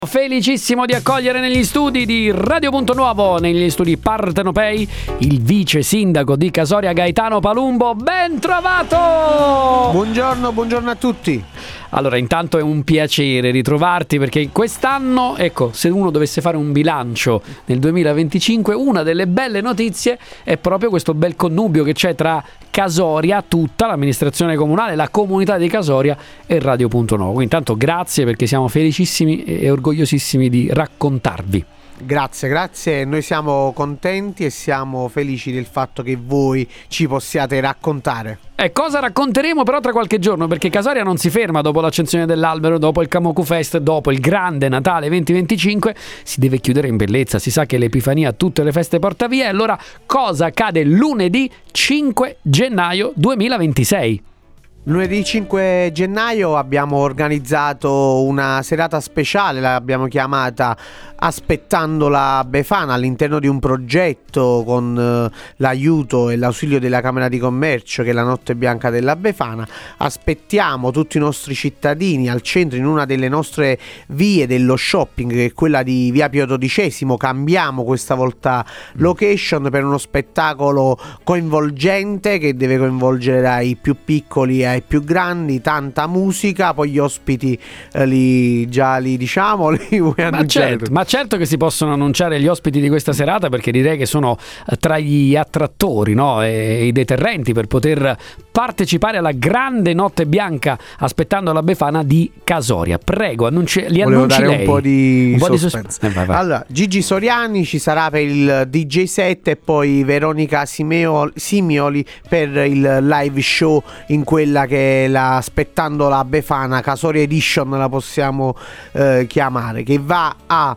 Felicissimo di accogliere negli studi di Radio Punto Nuovo, negli studi partenopei, il vice sindaco di Casoria Gaetano Palumbo. Ben trovato! Buongiorno a tutti. Allora, intanto è un piacere ritrovarti, perché quest'anno, ecco, se uno dovesse fare un bilancio nel 2025, una delle belle notizie è proprio questo bel connubio che c'è tra Casoria, tutta l'amministrazione comunale, la comunità di Casoria e Radio Punto Nuovo. Intanto grazie, perché siamo felicissimi e orgogliosissimi di raccontarvi. Grazie, noi siamo contenti e siamo felici del fatto che voi ci possiate raccontare. E cosa racconteremo però tra qualche giorno, perché Casoria non si ferma dopo l'accensione dell'albero, dopo il Camocu Fest, dopo il grande Natale 2025, si deve chiudere in bellezza. Si sa che l'Epifania a tutte le feste porta via, e allora cosa accade lunedì 5 gennaio 2026? Lunedì 5 gennaio abbiamo organizzato una serata speciale, l'abbiamo chiamata Aspettando la Befana, all'interno di un progetto con l'aiuto e l'ausilio della Camera di Commercio, che è la Notte Bianca della Befana. Aspettiamo tutti i nostri cittadini al centro, in una delle nostre vie dello shopping, che è quella di via Pio XII. Cambiamo questa volta location per uno spettacolo coinvolgente che deve coinvolgere dai più piccoli ai più grandi, tanta musica. Poi gli ospiti li vuoi annunciare? Ma certo che si possono annunciare gli ospiti di questa serata, perché direi che sono tra gli attrattori, no? E i deterrenti per poter partecipare alla grande Notte Bianca Aspettando la Befana di Casoria. Prego, li Volevo annunci dare lei. un po' di suspense. Vai. Allora, Gigi Soriani ci sarà per il DJ set, e poi Veronica Simioli per il live show, in quella che è la Aspettando la Befana Casoria Edition, la possiamo chiamare, che va a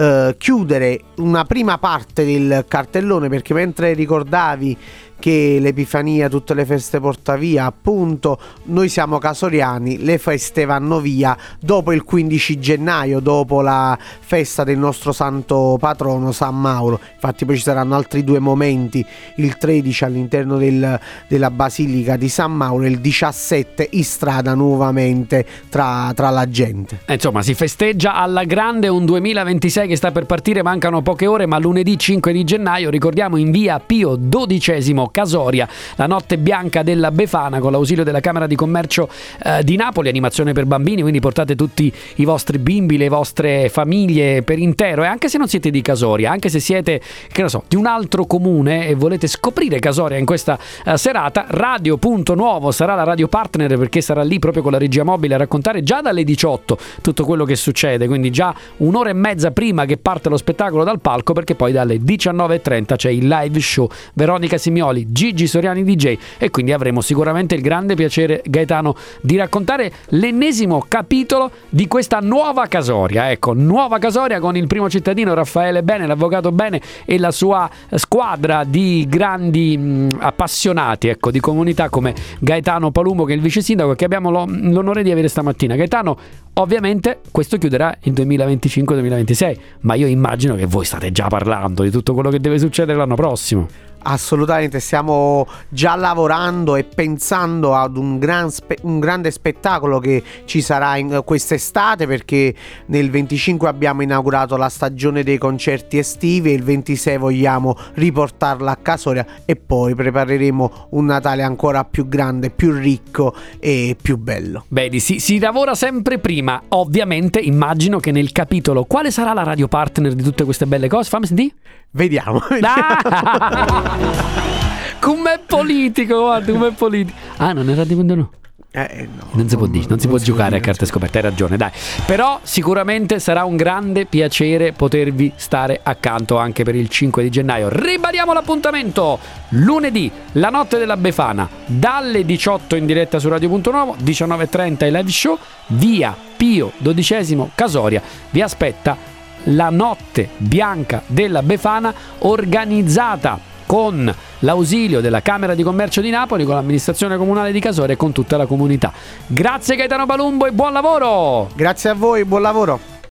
chiudere una prima parte del cartellone, perché mentre ricordavi che l'Epifania tutte le feste porta via, appunto, noi siamo casoriani, le feste vanno via dopo il 15 gennaio, dopo la festa del nostro santo patrono San Mauro. Infatti poi ci saranno altri due momenti, il 13 all'interno della Basilica di San Mauro e il 17 in strada nuovamente tra la gente. Insomma, si festeggia alla grande un 2026 che sta per partire, mancano poche ore, ma lunedì 5 di gennaio, ricordiamo, in via Pio XII Casoria, la Notte Bianca della Befana, con l'ausilio della Camera di Commercio di Napoli, animazione per bambini, quindi portate tutti i vostri bimbi, le vostre famiglie per intero. E anche se non siete di Casoria, anche se siete, che ne so, di un altro comune e volete scoprire Casoria in questa serata, Radio Punto Nuovo sarà la radio partner, perché sarà lì proprio con la regia mobile a raccontare già dalle 18 tutto quello che succede, quindi già un'ora e mezza prima che parte lo spettacolo dal palco, perché poi dalle 19:30 c'è il live show Veronica Simioli, Gigi Soriani DJ, e quindi avremo sicuramente il grande piacere, Gaetano, di raccontare l'ennesimo capitolo di questa nuova Casoria. Ecco, nuova Casoria con il primo cittadino Raffaele Bene, l'avvocato Bene, e la sua squadra di grandi appassionati, ecco, di comunità come Gaetano Palumbo, che è il vice sindaco, che abbiamo l'onore di avere stamattina. Gaetano, ovviamente questo chiuderà il 2025-2026, ma io immagino che voi state già parlando di tutto quello che deve succedere l'anno prossimo. Assolutamente, stiamo già lavorando e pensando ad un grande spettacolo che ci sarà in quest'estate, perché nel 25 abbiamo inaugurato la stagione dei concerti estivi e il 26 vogliamo riportarla a Casoria, e poi prepareremo un Natale ancora più grande, più ricco e più bello. Vedi, si lavora sempre prima. Ovviamente immagino che nel capitolo quale sarà la radio partner di tutte queste belle cose, fammi sentire. Vediamo. Com'è politico, guarda, com'è politico. Ah, non era di no. No, non si può dire, non si può giocare a carte scoperte, hai ragione, dai. Però sicuramente sarà un grande piacere potervi stare accanto anche per il 5 di gennaio. Ribadiamo l'appuntamento: lunedì, la Notte della Befana, dalle 18 in diretta su Radio Punto Nuovo, 19:30 il live show, via Pio XII Casoria. Vi aspetta la Notte Bianca della Befana, organizzata con l'ausilio della Camera di Commercio di Napoli, con l'amministrazione comunale di Casoria e con tutta la comunità. Grazie Gaetano Palumbo e buon lavoro! Grazie a voi, buon lavoro!